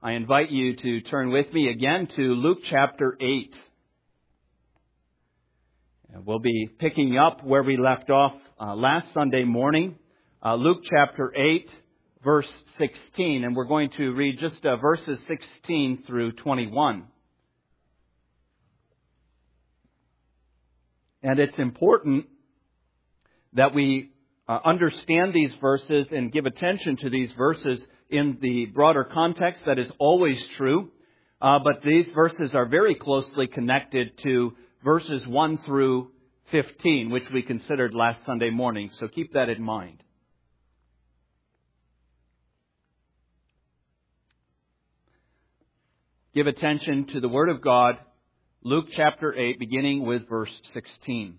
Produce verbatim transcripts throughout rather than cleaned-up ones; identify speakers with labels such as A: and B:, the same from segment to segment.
A: I invite you to turn with me again to Luke chapter eight. We'll be picking up where we left off uh, last Sunday morning, uh, Luke chapter eight, verse sixteen. And we're going to read just uh, verses sixteen through twenty-one. And it's important that we uh, understand these verses and give attention to these verses in the broader context. That is always true. Uh, but these verses are very closely connected to verses one through fifteen, which we considered last Sunday morning. So keep that in mind. Give attention to the Word of God, Luke chapter eight, beginning with verse sixteen.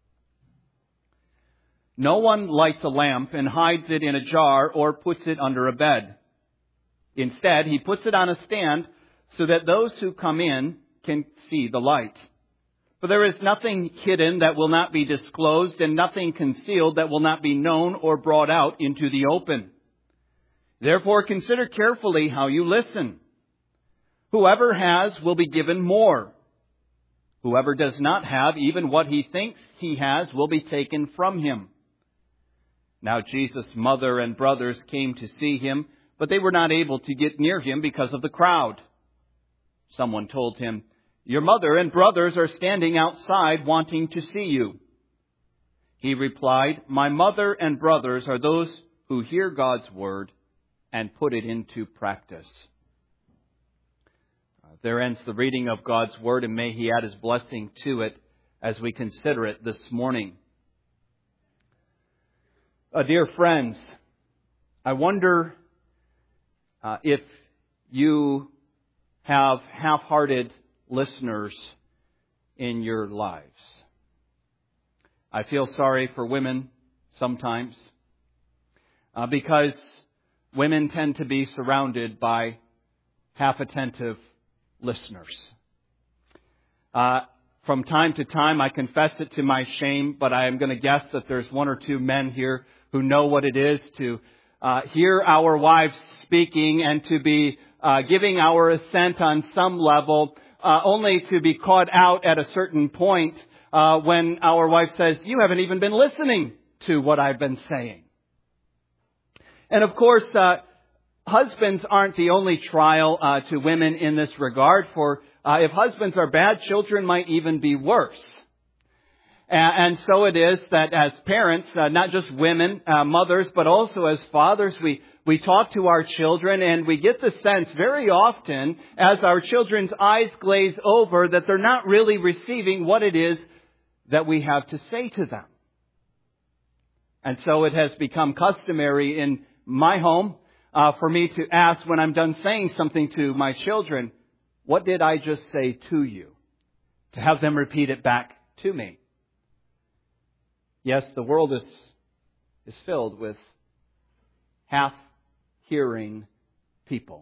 A: No one lights a lamp and hides it in a jar or puts it under a bed. Instead, he puts it on a stand so that those who come in can see the light. For there is nothing hidden that will not be disclosed, and nothing concealed that will not be known or brought out into the open. Therefore, consider carefully how you listen. Whoever has will be given more. Whoever does not have, even what he thinks he has, will be taken from him. Now Jesus' mother and brothers came to see him, but they were not able to get near him because of the crowd. Someone told him, "Your mother and brothers are standing outside wanting to see you." He replied, "My mother and brothers are those who hear God's word and put it into practice." There ends the reading of God's word, and may He add His blessing to it as we consider it this morning. Uh, dear friends, I wonder uh, if you have half-hearted listeners in your lives. I feel sorry for women sometimes uh, because women tend to be surrounded by half-attentive listeners. Uh, from time to time, I confess it to my shame, but I am going to guess that there's one or two men here who know what it is to uh, hear our wives speaking and to be uh, giving our assent on some level, uh, only to be caught out at a certain point uh, when our wife says, "You haven't even been listening to what I've been saying." And of course, uh, husbands aren't the only trial uh, to women in this regard, for uh, if husbands are bad, children might even be worse. And, and so it is that as parents, uh, not just women, uh, mothers, but also as fathers, we, we talk to our children, and we get the sense very often as our children's eyes glaze over that they're not really receiving what it is that we have to say to them. And so it has become customary in my home Uh, for me to ask when I'm done saying something to my children, "What did I just say to you?" To have them repeat it back to me. Yes, the world is, is filled with half-hearing people.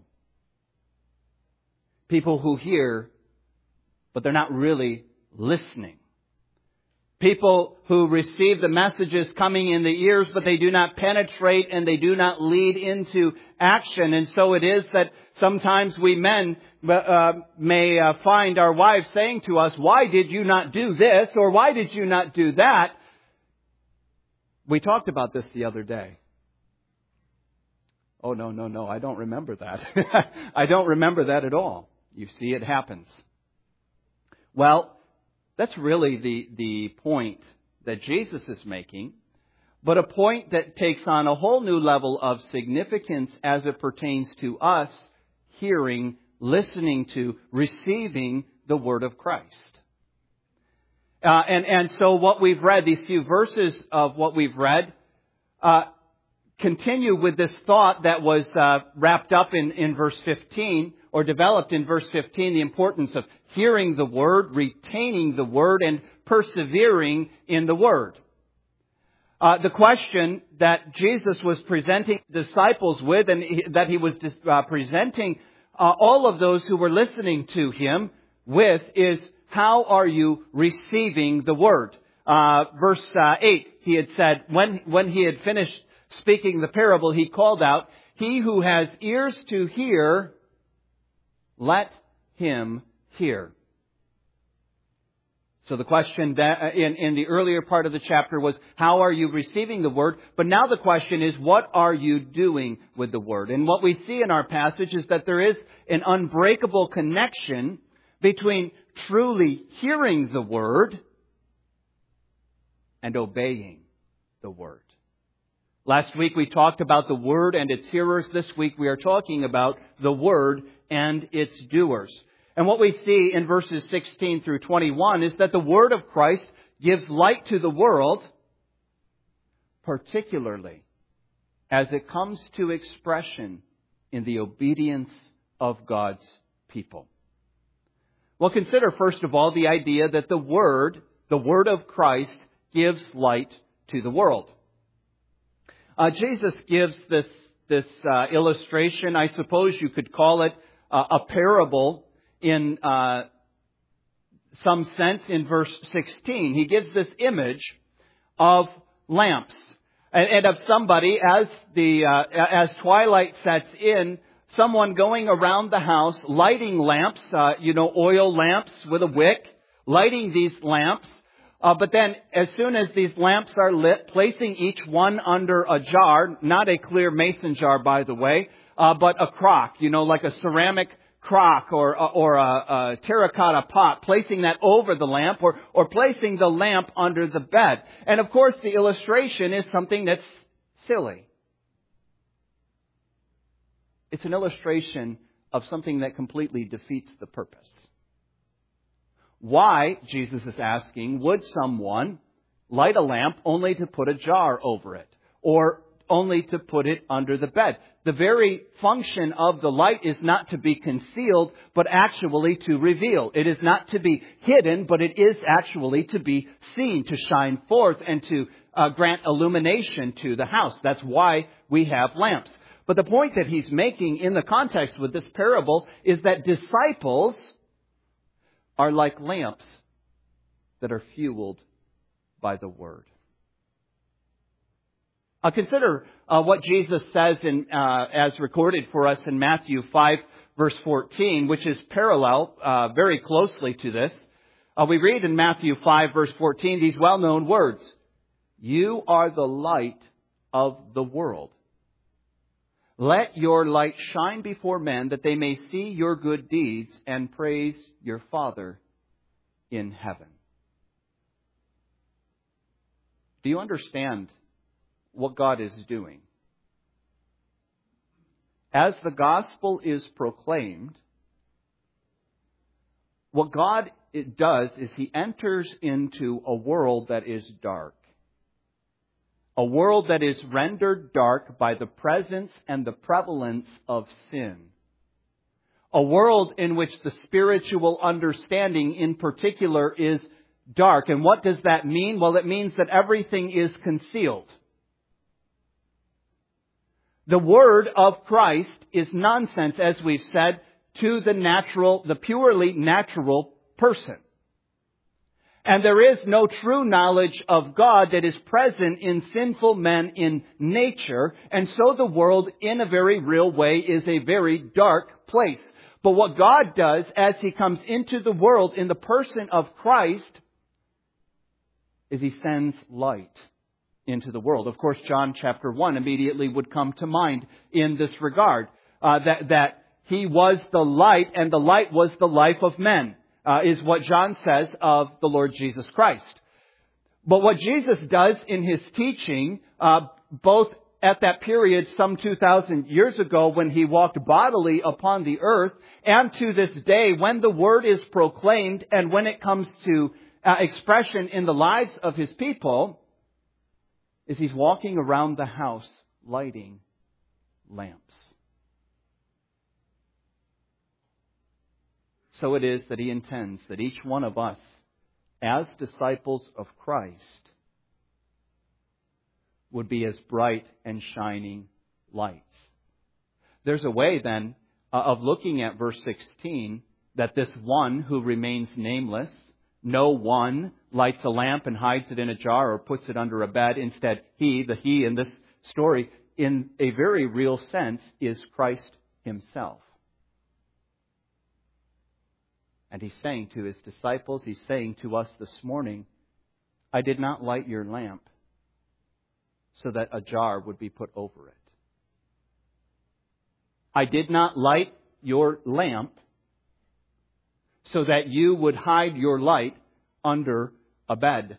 A: People who hear, but they're not really listening. People who receive the messages coming in the ears, but they do not penetrate and they do not lead into action. And so it is that sometimes we men uh, may uh, find our wives saying to us, "Why did you not do this?" or "Why did you not do that?" We talked about this the other day. Oh, no, no, no, I don't remember that. I don't remember that at all. You see, it happens. Well, that's really the, the point that Jesus is making, but a point that takes on a whole new level of significance as it pertains to us hearing, listening to, receiving the Word of Christ. Uh, and, and so what we've read, these few verses of what we've read, uh, continue with this thought that was uh, wrapped up in, in verse fifteen, or developed in verse fifteen, the importance of hearing the Word, retaining the Word, and persevering in the Word. Uh, the question that Jesus was presenting disciples with, and he, that He was uh, presenting uh, all of those who were listening to Him with, is how are you receiving the Word? Uh, verse uh, eight, He had said, when, when He had finished speaking the parable, He called out, "He who has ears to hear, Let him hear. So the question that in, in the earlier part of the chapter was, how are you receiving the Word? But now the question is, what are you doing with the Word? And what we see in our passage is that there is an unbreakable connection between truly hearing the Word and obeying the Word. Last week we talked about the Word and its hearers. This week we are talking about the Word and its doers. And what we see in verses sixteen through twenty-one is that the Word of Christ gives light to the world, particularly as it comes to expression in the obedience of God's people. Well, consider first of all the idea that the Word, the Word of Christ, gives light to the world. Uh, Jesus gives this, this uh, illustration, I suppose you could call it uh, a parable, in uh, some sense in verse sixteen. He gives this image of lamps and, and of somebody as the uh, as twilight sets in, someone going around the house lighting lamps, uh, you know, oil lamps with a wick, lighting these lamps. Uh, but then as soon as these lamps are lit, placing each one under a jar, not a clear mason jar, by the way, uh, but a crock, you know, like a ceramic crock or or a, a terracotta pot, placing that over the lamp or, or placing the lamp under the bed. And of course the illustration is something that's silly. It's an illustration of something that completely defeats the purpose. Why, Jesus is asking, would someone light a lamp only to put a jar over it or only to put it under the bed? The very function of the light is not to be concealed, but actually to reveal. It is not to be hidden, but it is actually to be seen, to shine forth and to uh, grant illumination to the house. That's why we have lamps. But the point that he's making in the context with this parable is that disciples are like lamps that are fueled by the Word. Uh, consider uh, what Jesus says in, uh, as recorded for us in Matthew five, verse fourteen, which is parallel uh, very closely to this. Uh, we read in Matthew five, verse fourteen, these well-known words, "You are the light of the world. Let your light shine before men, that they may see your good deeds and praise your Father in heaven." Do you understand what God is doing? As the gospel is proclaimed, what God does is He enters into a world that is dark. A world that is rendered dark by the presence and the prevalence of sin. A world in which the spiritual understanding in particular is dark. And what does that mean? Well, it means that everything is concealed. The Word of Christ is nonsense, as we've said, to the natural, the purely natural person. And there is no true knowledge of God that is present in sinful men in nature. And so the world, in a very real way, is a very dark place. But what God does as He comes into the world in the person of Christ is He sends light into the world. Of course, John chapter one immediately would come to mind in this regard. Uh, that, that He was the light and the light was the life of men. Uh, is what John says of the Lord Jesus Christ. But what Jesus does in His teaching, uh, both at that period some two thousand years ago when He walked bodily upon the earth, and to this day when the Word is proclaimed and when it comes to uh, expression in the lives of His people, is He's walking around the house lighting lamps. So it is that He intends that each one of us, as disciples of Christ, would be as bright and shining lights. There's a way then uh, of looking at verse sixteen that this one who remains nameless, no one lights a lamp and hides it in a jar or puts it under a bed. Instead, he, the he in this story, in a very real sense, is Christ Himself. And He's saying to His disciples, He's saying to us this morning, I did not light your lamp so that a jar would be put over it. I did not light your lamp so that you would hide your light under a bed.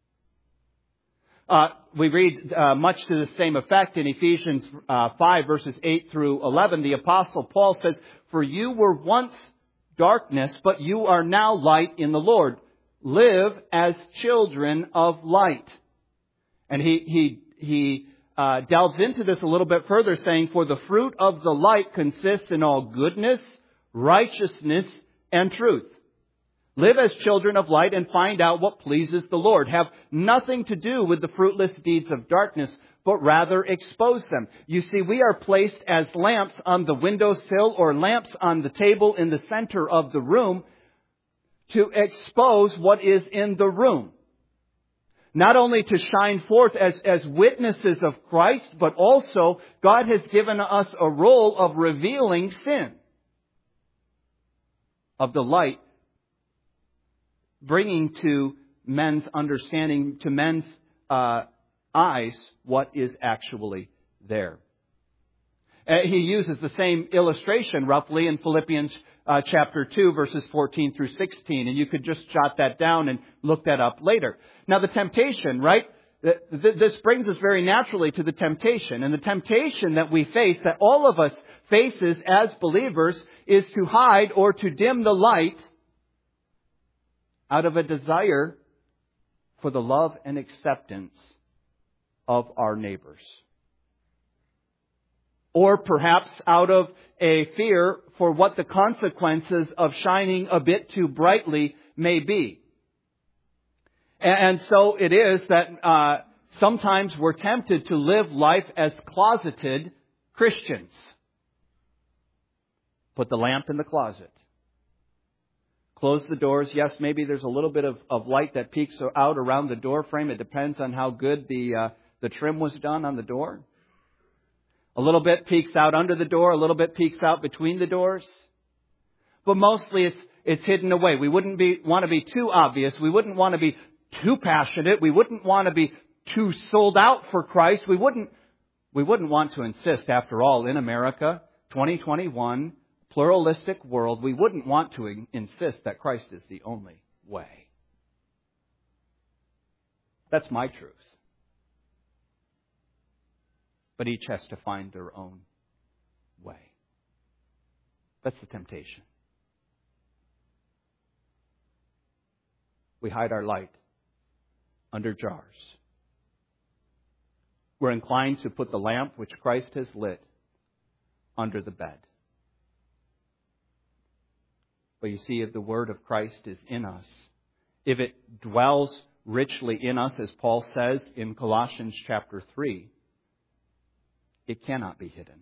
A: Uh, we read uh, much to the same effect in Ephesians uh, five, verses eight through eleven. The Apostle Paul says, for you were once darkness, but you are now light in the Lord. Live as children of light. And he he he uh, delves into this a little bit further, saying, for the fruit of the light consists in all goodness, righteousness, and truth. Live as children of light and find out what pleases the Lord. Have nothing to do with the fruitless deeds of darkness, but rather expose them. You see, we are placed as lamps on the windowsill or lamps on the table in the center of the room to expose what is in the room. Not only to shine forth as, as witnesses of Christ, but also God has given us a role of revealing sin. Of the light, bringing to men's understanding, to men's uh, eyes, what is actually there. Uh, he uses the same illustration roughly in Philippians uh, chapter two, verses fourteen through sixteen. And you could just jot that down and look that up later. Now the temptation, right? This brings us very naturally to the temptation. And the temptation that we face, that all of us faces as believers, is to hide or to dim the light out of a desire for the love and acceptance of our neighbors. Or perhaps out of a fear for what the consequences of shining a bit too brightly may be. And so it is that uh, sometimes we're tempted to live life as closeted Christians. Put the lamp in the closet. Close the doors. Yes, maybe there's a little bit of, of light that peeks out around the door frame. It depends on how good the uh, the trim was done on the door. A little bit peeks out under the door. A little bit peeks out between the doors. But mostly it's it's hidden away. We wouldn't be want to be too obvious. We wouldn't want to be too passionate. We wouldn't want to be too sold out for Christ. We wouldn't we wouldn't want to insist, after all, in America, twenty twenty-one, pluralistic world, we wouldn't want to insist that Christ is the only way. That's my truth. But each has to find their own way. That's the temptation. We hide our light under jars. We're inclined to put the lamp which Christ has lit under the bed. But you see, if the word of Christ is in us, if it dwells richly in us, as Paul says in Colossians chapter three, it cannot be hidden.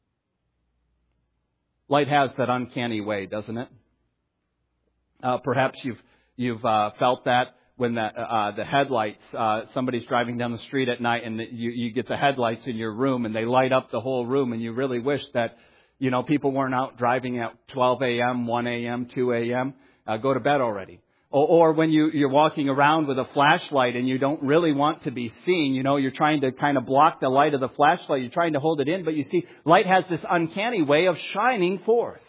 A: Light has that uncanny way, doesn't it? Uh, perhaps you've you've uh, felt that when the uh, the headlights, uh, somebody's driving down the street at night, and the, you you get the headlights in your room, and they light up the whole room, and you really wish that, you know, people weren't out driving at twelve a.m., one a.m., two a.m. Uh, go to bed already. Or, or when you, you're walking around with a flashlight and you don't really want to be seen, you know, you're trying to kind of block the light of the flashlight. You're trying to hold it in, but you see, light has this uncanny way of shining forth.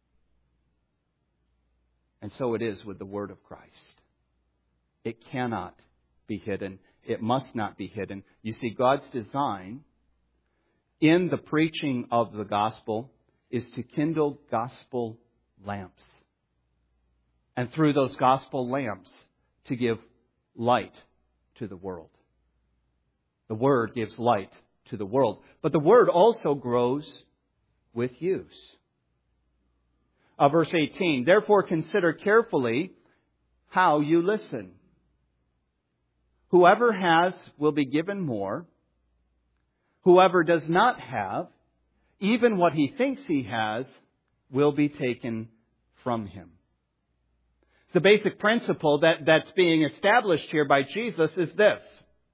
A: And so it is with the Word of Christ. It cannot be hidden. It must not be hidden. You see, God's design in the preaching of the gospel is to kindle gospel lamps. And through those gospel lamps, to give light to the world. The Word gives light to the world. But the Word also grows with use. Uh, verse eighteen, therefore consider carefully how you listen. Whoever has will be given more. Whoever does not have, even what he thinks he has, will be taken from him. The basic principle that, that's being established here by Jesus is this.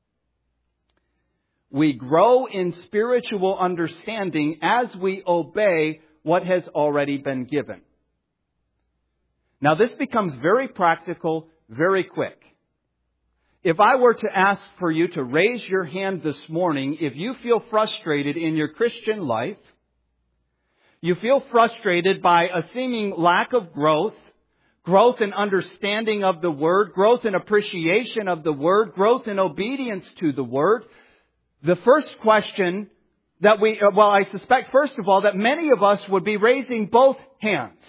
A: We grow in spiritual understanding as we obey what has already been given. Now this becomes very practical, very quick. If I were to ask for you to raise your hand this morning, if you feel frustrated in your Christian life, you feel frustrated by a seeming lack of growth, growth in understanding of the Word, growth in appreciation of the Word, growth in obedience to the Word, the first question that we, well, I suspect first of all that many of us would be raising both hands.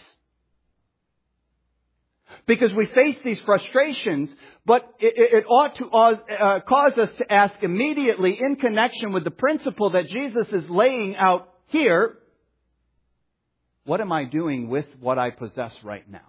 A: Because we face these frustrations, but it, it ought to uh, cause us to ask immediately in connection with the principle that Jesus is laying out here, what am I doing with what I possess right now?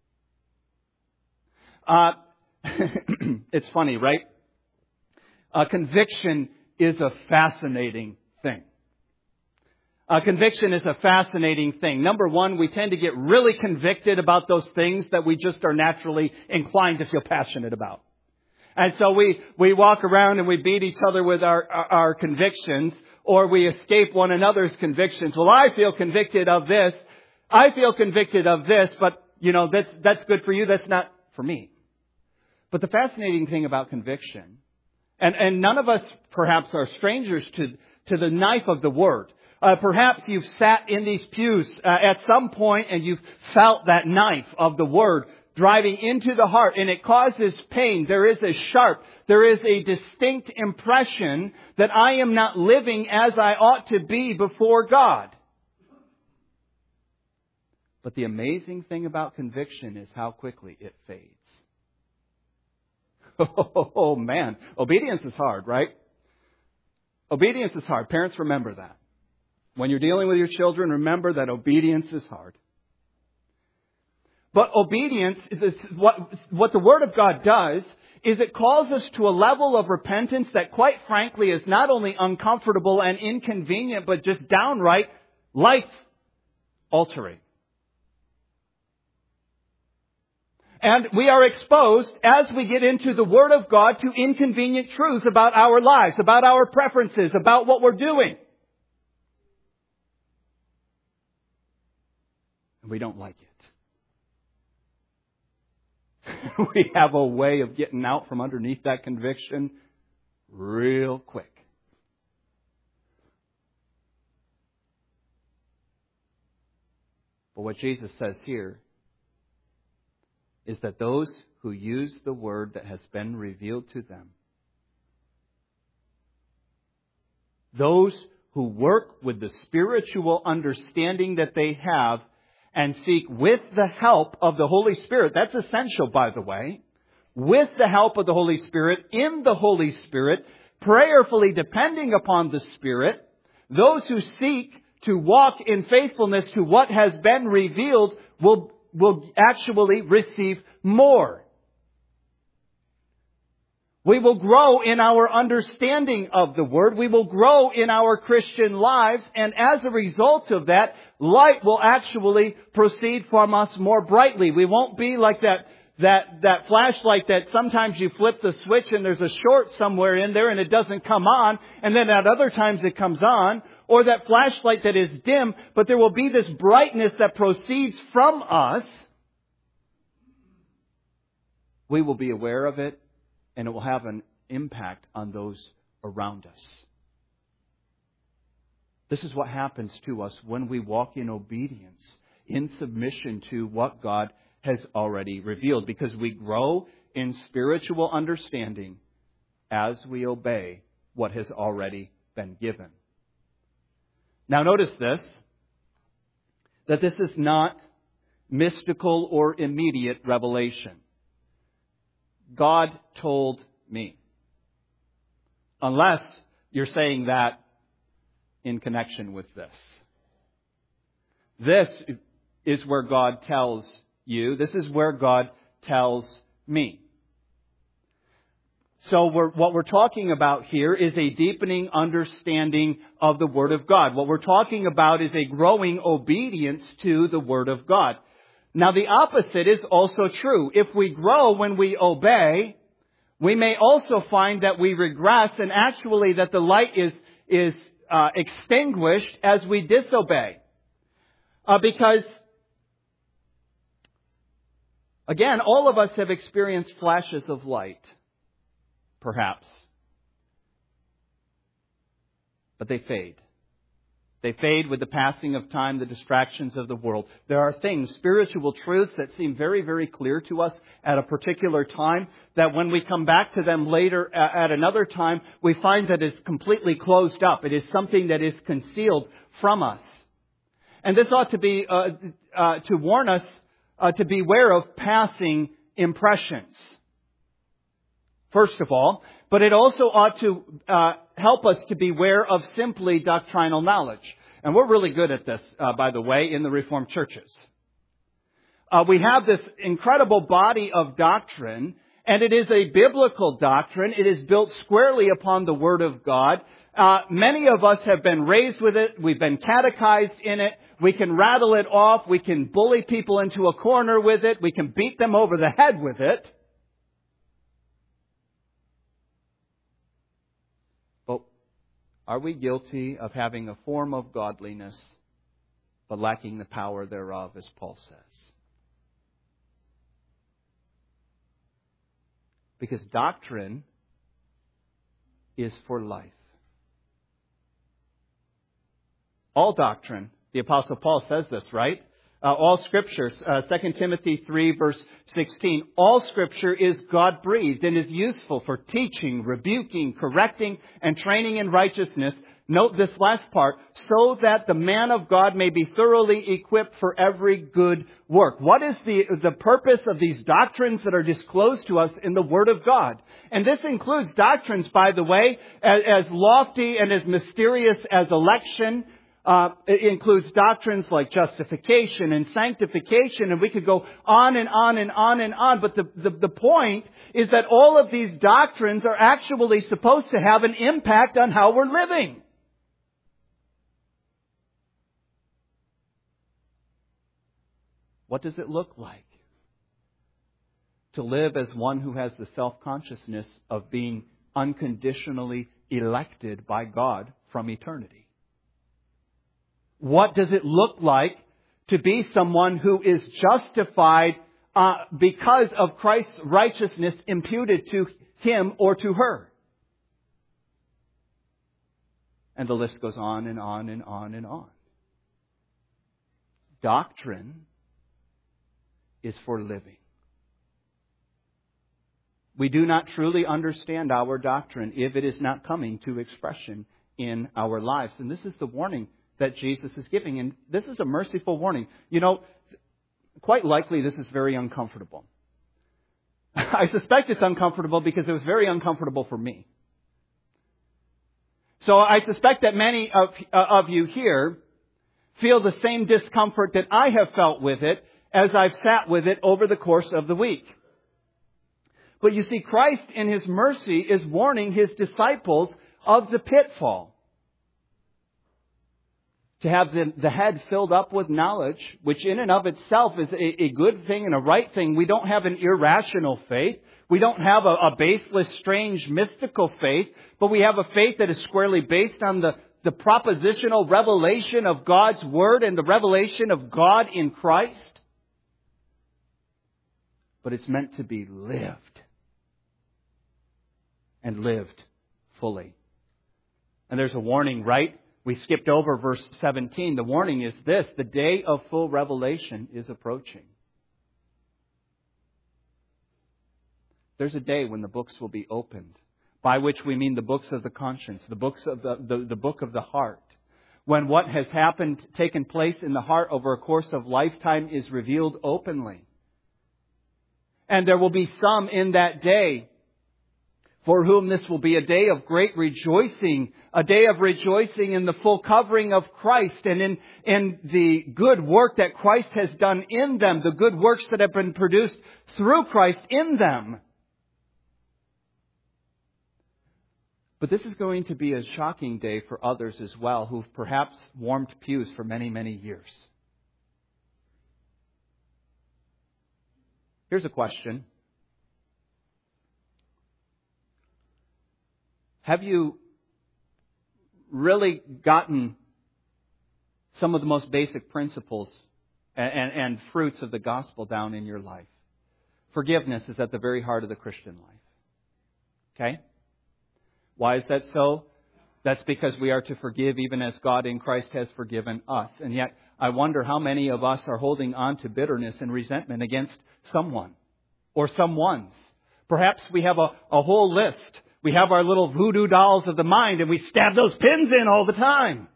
A: Uh, it's funny, right? Uh, conviction is a fascinating thing. Uh, conviction is a fascinating thing. Number one, we tend to get really convicted about those things that we just are naturally inclined to feel passionate about. And so we, we walk around and we beat each other with our, our, our convictions, or we escape one another's convictions. Well, I feel convicted of this. I feel convicted of this, but, you know, that's, that's good for you. That's not for me. But the fascinating thing about conviction, and, and none of us perhaps are strangers to, to the knife of the Word. Uh, perhaps you've sat in these pews uh, at some point and you've felt that knife of the Word driving into the heart, and it causes pain. There is a sharp, there is a distinct impression that I am not living as I ought to be before God. But the amazing thing about conviction is how quickly it fades. Oh, man. Obedience is hard, right? Obedience is hard. Parents, remember that. When you're dealing with your children, remember that obedience is hard. But obedience, is what, what the Word of God does, is it calls us to a level of repentance that quite frankly is not only uncomfortable and inconvenient, but just downright life-altering. And we are exposed, as we get into the Word of God, to inconvenient truths about our lives, about our preferences, about what we're doing. And we don't like it. We have a way of getting out from underneath that conviction real quick. But what Jesus says here is that those who use the Word that has been revealed to them, those who work with the spiritual understanding that they have and seek with the help of the Holy Spirit, that's essential, by the way, with the help of the Holy Spirit, in the Holy Spirit, prayerfully depending upon the Spirit, those who seek to walk in faithfulness to what has been revealed will will actually receive more. We will grow in our understanding of the Word. We will grow in our Christian lives. And as a result of that, light will actually proceed from us more brightly. We won't be like that, that, that flashlight that sometimes you flip the switch and there's a short somewhere in there and it doesn't come on. And then at other times it comes on. Or that flashlight that is dim, but there will be this brightness that proceeds from us. We will be aware of it, and it will have an impact on those around us. This is what happens to us when we walk in obedience, in submission to what God has already revealed, because we grow in spiritual understanding as we obey what has already been given. Now notice this, that this is not mystical or immediate revelation. God told me. Unless you're saying that in connection with this. This is where God tells you. This is where God tells me. So we're, what we're talking about here is a deepening understanding of the Word of God. What we're talking about is a growing obedience to the Word of God. Now the opposite is also true. If we grow when we obey, we may also find that we regress and actually that the light is, is uh, extinguished as we disobey. Uh, because Again, all of us have experienced flashes of light, perhaps. But they fade. They fade with the passing of time, the distractions of the world. There are things, spiritual truths that seem very, very clear to us at a particular time, that when we come back to them later at another time, we find that it's completely closed up. It is something that is concealed from us. And this ought to be, uh, uh, to warn us uh, to beware of passing impressions. First of all, but it also ought to uh, help us to beware of simply doctrinal knowledge. And we're really good at this, uh, by the way, in the Reformed churches. Uh, we have this incredible body of doctrine, and it is a biblical doctrine. It is built squarely upon the Word of God. Uh, many of us have been raised with it. We've been catechized in it. We can rattle it off. We can bully people into a corner with it. We can beat them over the head with it. Are we guilty of having a form of godliness, but lacking the power thereof, as Paul says? Because doctrine is for life. All doctrine, the Apostle Paul says this, right? Uh, all Scripture, uh, Second Timothy three, verse sixteen, all Scripture is God-breathed and is useful for teaching, rebuking, correcting, and training in righteousness. Note this last part, so that the man of God may be thoroughly equipped for every good work. What is the, the purpose of these doctrines that are disclosed to us in the Word of God? And this includes doctrines, by the way, as, as lofty and as mysterious as election. Uh, it includes doctrines like justification and sanctification, and we could go on and on and on and on. But the, the, the point is that all of these doctrines are actually supposed to have an impact on how we're living. What does it look like to live as one who has the self-consciousness of being unconditionally elected by God from eternity? What does it look like to be someone who is justified uh, because of Christ's righteousness imputed to him or to her? And the list goes on and on and on and on. Doctrine is for living. We do not truly understand our doctrine if it is not coming to expression in our lives. And this is the warning that Jesus is giving. And this is a merciful warning. You know, quite likely this is very uncomfortable. I suspect it's uncomfortable because it was very uncomfortable for me. So I suspect that many of, uh, of you here feel the same discomfort that I have felt with it as I've sat with it over the course of the week. But you see, Christ in His mercy is warning His disciples of the pitfall. To have the, the head filled up with knowledge, which in and of itself is a, a good thing and a right thing. We don't have an irrational faith. We don't have a, a baseless, strange, mystical faith. But we have a faith that is squarely based on the, the propositional revelation of God's Word and the revelation of God in Christ. But it's meant to be lived. And lived fully. And there's a warning, right? We skipped over verse seventeen. The warning is this: the day of full revelation is approaching. There's a day when the books will be opened, by which we mean the books of the conscience, the books of the, the, the book of the heart. When what has happened, taken place in the heart over a course of lifetime is revealed openly. And there will be some in that day for whom this will be a day of great rejoicing, a day of rejoicing in the full covering of Christ and in, in the good work that Christ has done in them, the good works that have been produced through Christ in them. But this is going to be a shocking day for others as well, who've perhaps warmed pews for many, many years. Here's a question. Have you really gotten some of the most basic principles and, and, and fruits of the gospel down in your life? Forgiveness is at the very heart of the Christian life. Okay? Why is that so? That's because we are to forgive even as God in Christ has forgiven us. And yet, I wonder how many of us are holding on to bitterness and resentment against someone or someone's. Perhaps we have a, a whole list. We have our little voodoo dolls of the mind and we stab those pins in all the time.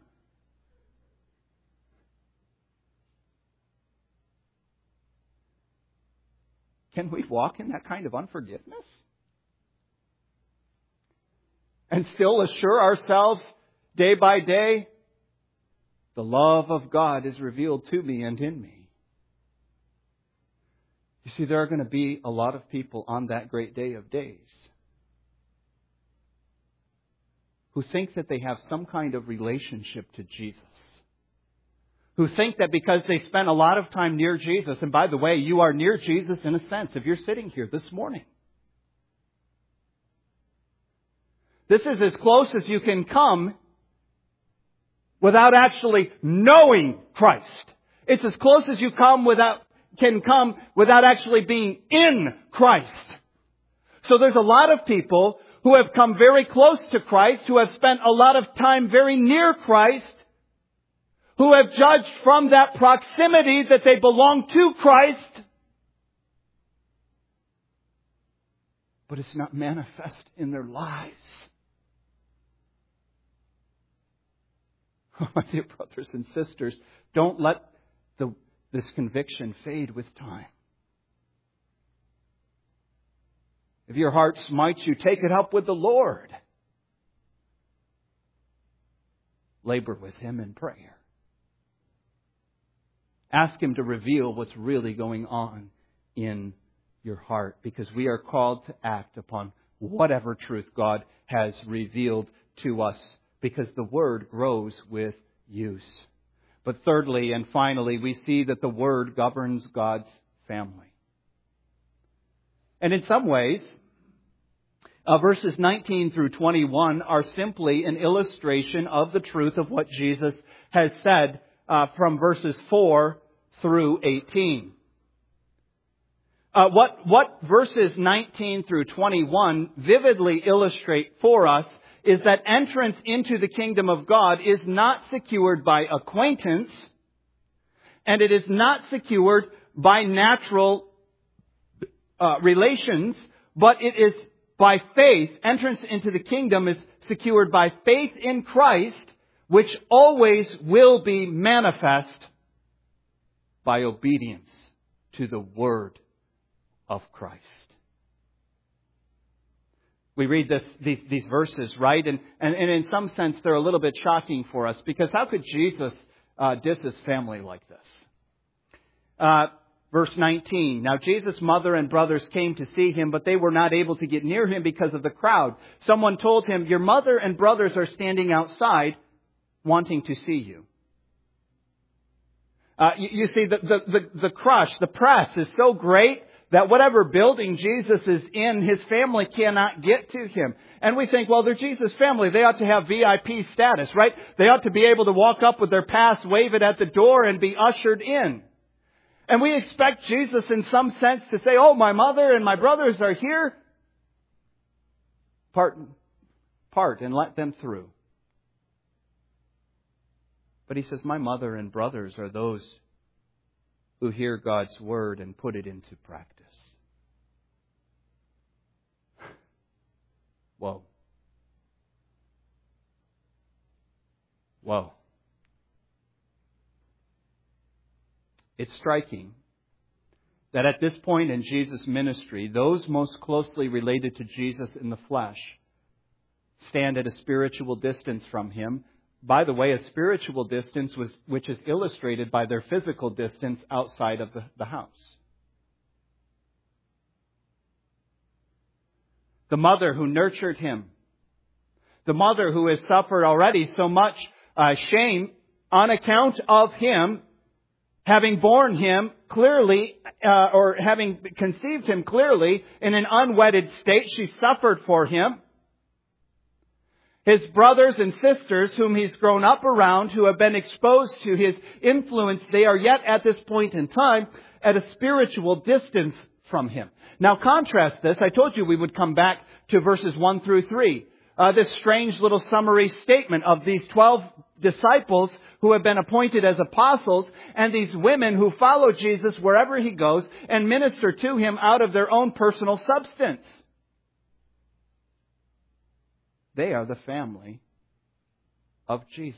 A: Can we walk in that kind of unforgiveness? And still assure ourselves day by day, the love of God is revealed to me and in me. You see, there are going to be a lot of people on that great day of days who think that they have some kind of relationship to Jesus. Who think that because they spent a lot of time near Jesus, and by the way, you are near Jesus in a sense if you're sitting here this morning. This is as close as you can come without actually knowing Christ. It's as close as you come without can come without actually being in Christ. So there's a lot of people who have come very close to Christ, who have spent a lot of time very near Christ, who have judged from that proximity that they belong to Christ, but it's not manifest in their lives. Oh, my dear brothers and sisters, don't let the, this conviction fade with time. If your heart smites you, take it up with the Lord. Labor with Him in prayer. Ask Him to reveal what's really going on in your heart, because we are called to act upon whatever truth God has revealed to us, because the Word grows with use. But thirdly and finally, we see that the Word governs God's family. And in some ways, uh, verses nineteen through twenty-one are simply an illustration of the truth of what Jesus has said uh, from verses four through eighteen. Uh, what, what verses nineteen through twenty-one vividly illustrate for us is that entrance into the kingdom of God is not secured by acquaintance, and it is not secured by natural uh, relations, but it is by faith. Entrance into the kingdom is secured by faith in Christ, which always will be manifest by obedience to the Word of Christ. We read this, these, these verses, right? And, and, and in some sense, they're a little bit shocking for us, because how could Jesus uh, diss His family like this? Uh, verse nineteen, now Jesus' mother and brothers came to see Him, but they were not able to get near Him because of the crowd. Someone told Him, your mother and brothers are standing outside wanting to see you. Uh, you, you see, the, the, the, the crush, the press is so great that whatever building Jesus is in, His family cannot get to Him. And we think, well, they're Jesus' family. They ought to have V I P status, right? They ought to be able to walk up with their pass, wave it at the door, and be ushered in. And we expect Jesus in some sense to say, oh, my mother and my brothers are here. Part, part and let them through. But He says, my mother and brothers are those who hear God's Word and put it into practice. Whoa. Whoa. It's striking that at this point in Jesus' ministry, those most closely related to Jesus in the flesh stand at a spiritual distance from Him. By the way, a spiritual distance was, which is illustrated by their physical distance outside of the, the house. The mother who nurtured Him. The mother who has suffered already so much uh, shame on account of Him, having borne Him clearly, uh, or having conceived Him clearly in an unwedded state. She suffered for Him. His brothers and sisters whom He's grown up around, who have been exposed to His influence, they are yet at this point in time at a spiritual distance from Him. Now contrast this. I told you we would come back to verses one through three. Uh, this strange little summary statement of these twelve disciples who have been appointed as apostles and these women who follow Jesus wherever He goes and minister to Him out of their own personal substance. They are the family of Jesus.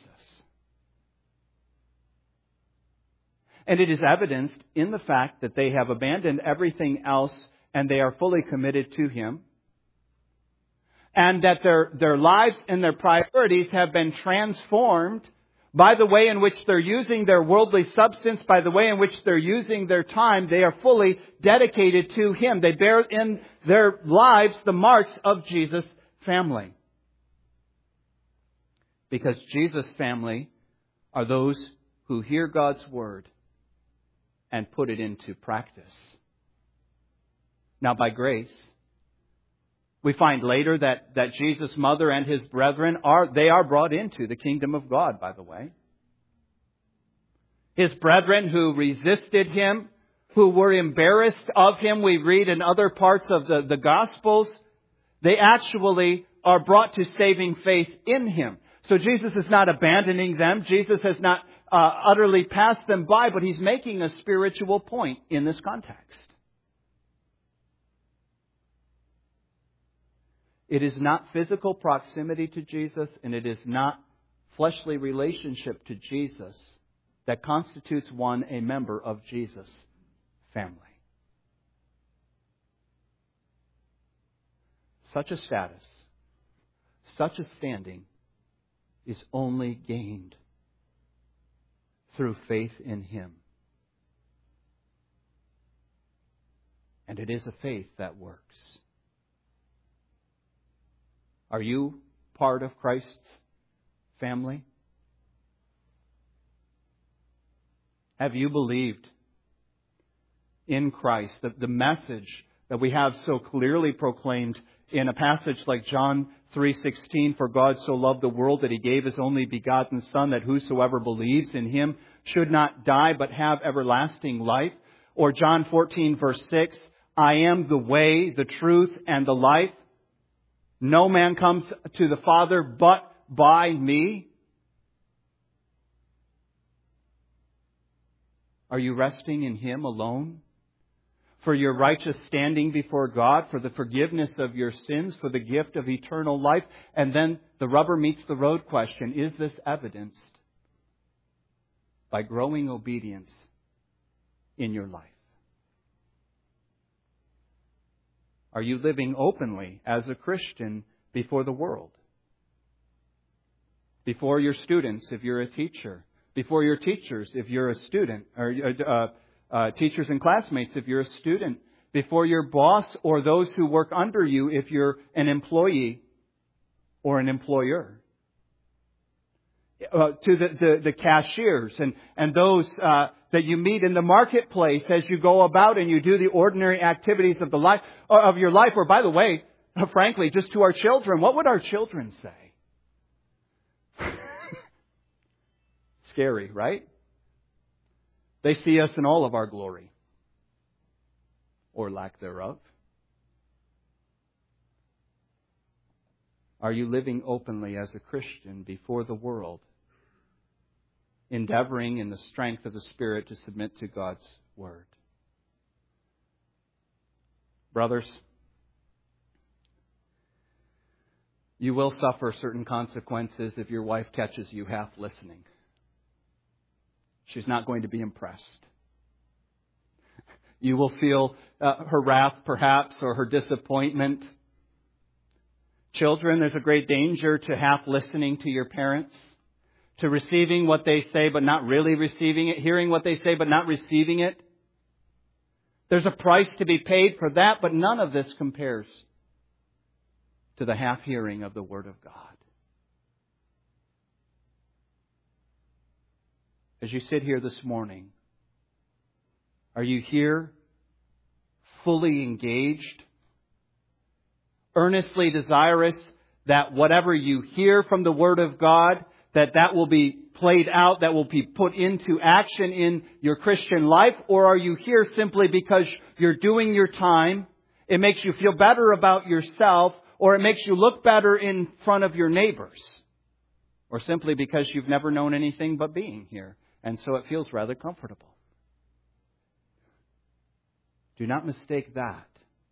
A: And it is evidenced in the fact that they have abandoned everything else and they are fully committed to Him. And that their, their lives and their priorities have been transformed by the way in which they're using their worldly substance, by the way in which they're using their time. They are fully dedicated to Him. They bear in their lives the marks of Jesus' family. Because Jesus' family are those who hear God's Word and put it into practice. Now, by grace, we find later that, that Jesus' mother and His brethren are, they are brought into the kingdom of God, by the way. His brethren who resisted Him, who were embarrassed of Him, we read in other parts of the, the Gospels, they actually are brought to saving faith in Him. So Jesus is not abandoning them. Jesus has not uh, utterly passed them by, but He's making a spiritual point in this context. It is not physical proximity to Jesus, and it is not fleshly relationship to Jesus that constitutes one a member of Jesus' family. Such a status, such a standing, is only gained through faith in Him. And it is a faith that works. Are you part of Christ's family? Have you believed in Christ? The, the message that we have so clearly proclaimed in a passage like John three sixteen, for God so loved the world that He gave His only begotten Son, that whosoever believes in Him should not die but have everlasting life. Or John fourteen verse six, I am the way, the truth, and the life. No man comes to the Father but by me. Are you resting in Him alone? For your righteous standing before God, for the forgiveness of your sins, for the gift of eternal life. And then the rubber meets the road question. Is this evidenced by growing obedience in your life? Are you living openly as a Christian before the world? Before your students, if you're a teacher. Before your teachers, if you're a student. Or uh, uh, teachers and classmates, if you're a student. Before your boss or those who work under you, if you're an employee or an employer. Uh, to the, the, the cashiers and, and those uh, that you meet in the marketplace as you go about and you do the ordinary activities of the life of your life. Or, by the way, frankly, just to our children, what would our children say? Scary, right? They see us in all of our glory, or lack thereof. Are you living openly as a Christian before the world, endeavoring in the strength of the Spirit to submit to God's Word? Brothers, you will suffer certain consequences if your wife catches you half listening. She's not going to be impressed. You will feel uh, her wrath, perhaps, or her disappointment. Children, there's a great danger to half listening to your parents, to receiving what they say but not really receiving it, hearing what they say but not receiving it. There's a price to be paid for that, but none of this compares to the half hearing of the Word of God. As you sit here this morning, are you here fully engaged, earnestly desirous that whatever you hear from the Word of God, that that will be played out, that will be put into action in your Christian life? Or are you here simply because you're doing your time, it makes you feel better about yourself, or it makes you look better in front of your neighbors? Or simply because you've never known anything but being here, and so it feels rather comfortable? Do not mistake that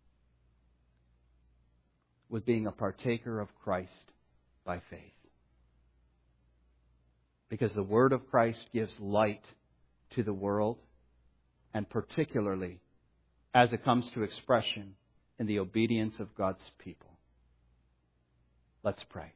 A: with being a partaker of Christ by faith. Because the Word of Christ gives light to the world, and particularly as it comes to expression in the obedience of God's people. Let's pray.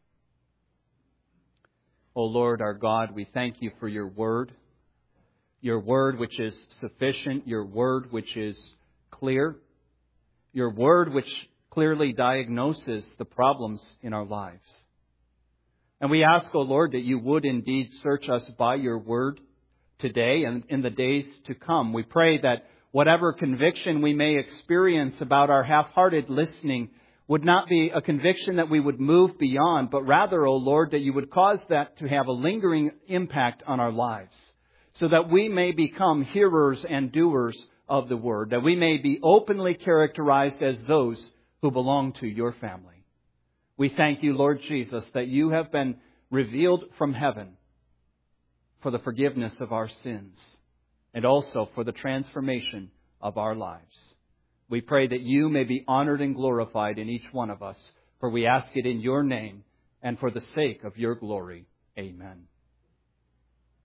A: O Lord our God, we thank you for your Word. Your Word which is sufficient, your Word which is clear, your Word which clearly diagnoses the problems in our lives. And we ask, O Lord, that you would indeed search us by your Word today and in the days to come. We pray that whatever conviction we may experience about our half-hearted listening would not be a conviction that we would move beyond, but rather, O Lord, that you would cause that to have a lingering impact on our lives, so that we may become hearers and doers of the Word, that we may be openly characterized as those who belong to your family. We thank you, Lord Jesus, that you have been revealed from heaven for the forgiveness of our sins and also for the transformation of our lives. We pray that you may be honored and glorified in each one of us, for we ask it in your name and for the sake of your glory. Amen.